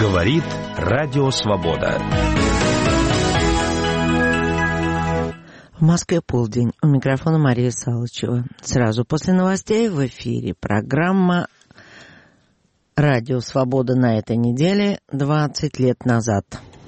Говорит Радио Свобода. В Москве полдень. У микрофона Мария Салычева. Сразу после новостей в эфире программа «Радио Свобода» на этой неделе 20 лет назад.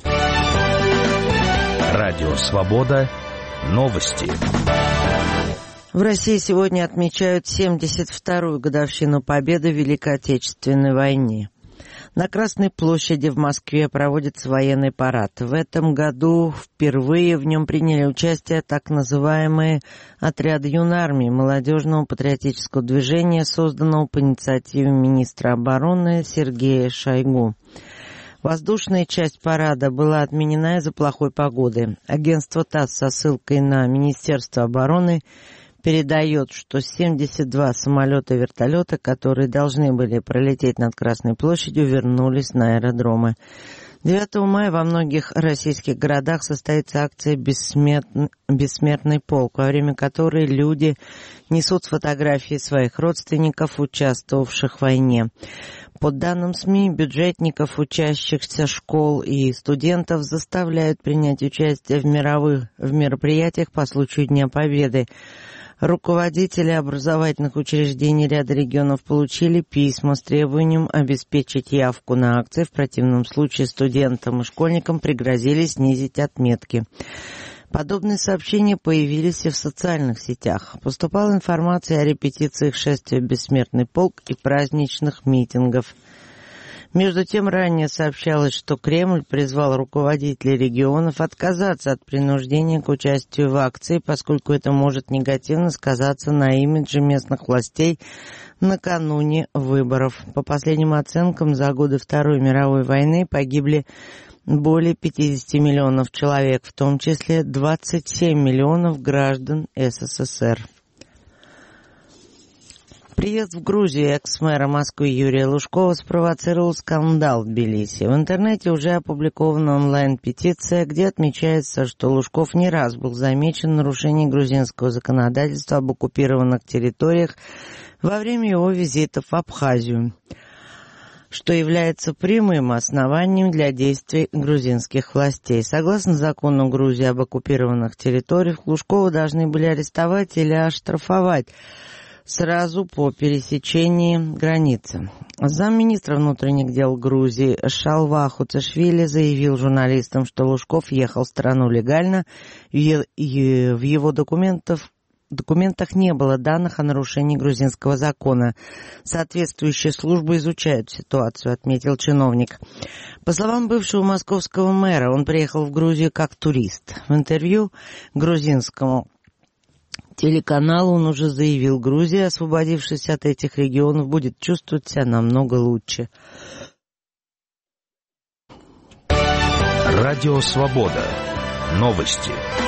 Радио Свобода. Новости. В России сегодня отмечают 72-ю годовщину победы в Великой Отечественной войне. На Красной площади в Москве проводится военный парад. В этом году впервые в нем приняли участие так называемые отряды юной армии молодежного патриотического движения, созданного по инициативе министра обороны Сергея Шойгу. Воздушная часть парада была отменена из-за плохой погоды. Агентство ТАСС со ссылкой на Министерство обороны передает, что 72 самолета и вертолета, которые должны были пролететь над Красной площадью, вернулись на аэродромы. 9 мая во многих российских городах состоится акция «Бессмертный полк», во время которой люди несут фотографии своих родственников, участвовавших в войне. По данным СМИ, бюджетников, учащихся школ и студентов заставляют принять участие в мероприятиях по случаю Дня Победы. Руководители образовательных учреждений ряда регионов получили письма с требованием обеспечить явку на акции. В противном случае студентам и школьникам пригрозили снизить отметки. Подобные сообщения появились и в социальных сетях. Поступала информация о репетициях шествия «Бессмертный полк» и праздничных митингов. Между тем, ранее сообщалось, что Кремль призвал руководителей регионов отказаться от принуждения к участию в акции, поскольку это может негативно сказаться на имидже местных властей накануне выборов. По последним оценкам, за годы Второй мировой войны погибли более 50 миллионов человек, в том числе 27 миллионов граждан СССР. Приезд в Грузию экс-мэра Москвы Юрия Лужкова спровоцировал скандал в Тбилиси. В интернете уже опубликована онлайн-петиция, где отмечается, что Лужков не раз был замечен в нарушении грузинского законодательства об оккупированных территориях во время его визитов в Абхазию, что является прямым основанием для действий грузинских властей. Согласно закону Грузии об оккупированных территориях, Лужкова должны были арестовать или оштрафовать сразу по пересечении границы. Замминистра внутренних дел Грузии Шалва Хуцешвили заявил журналистам, что Лужков ехал в страну легально, и в его документах не было данных о нарушении грузинского закона. Соответствующие службы изучают ситуацию, отметил чиновник. По словам бывшего московского мэра, он приехал в Грузию как турист. В интервью грузинскому телеканалу он уже заявил, Грузия, освободившись от этих регионов, будет чувствовать себя намного лучше. Радио Свобода. Новости.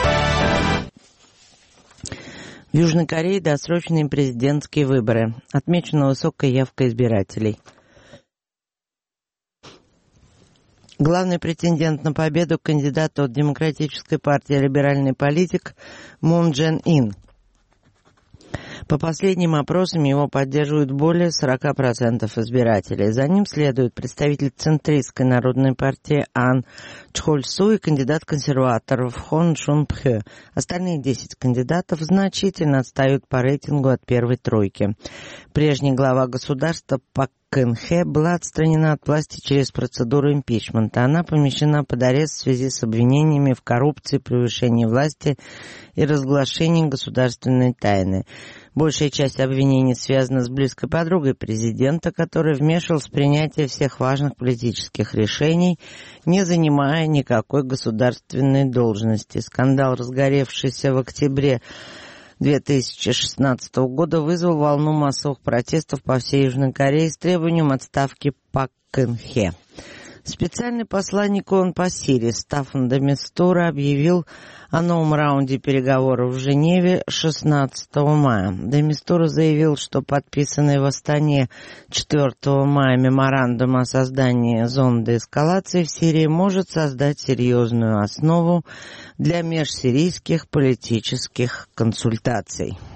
В Южной Корее досрочные президентские выборы. Отмечена высокая явка избирателей. Главный претендент на победу — кандидат от Демократической партии «Либеральный политик» Мун Чжэ Ин. По последним опросам его поддерживают более 40% избирателей. За ним следует представитель центристской народной партии Ан Чхоль-Су и кандидат консерваторов Хон Чун Пхе. Остальные 10 кандидатов значительно отстают по рейтингу от первой тройки. Прежний глава государства Пак Кын Хе была отстранена от власти через процедуру импичмента. Она помещена под арест в связи с обвинениями в коррупции, превышении власти и разглашении государственной тайны. Большая часть обвинений связана с близкой подругой президента, которая вмешивалась в принятие всех важных политических решений, не занимая никакой государственной должности. Скандал, разгоревшийся в октябре 2016 года, вызвал волну массовых протестов по всей Южной Корее с требованием отставки Пак Кын Хе. Специальный посланник ООН по Сирии Стаффан де Мистура объявил о новом раунде переговоров в Женеве 16 мая. Де Мистура заявил, что подписанный в Астане 4 мая меморандум о создании зон деэскалации в Сирии может создать серьезную основу для межсирийских политических консультаций.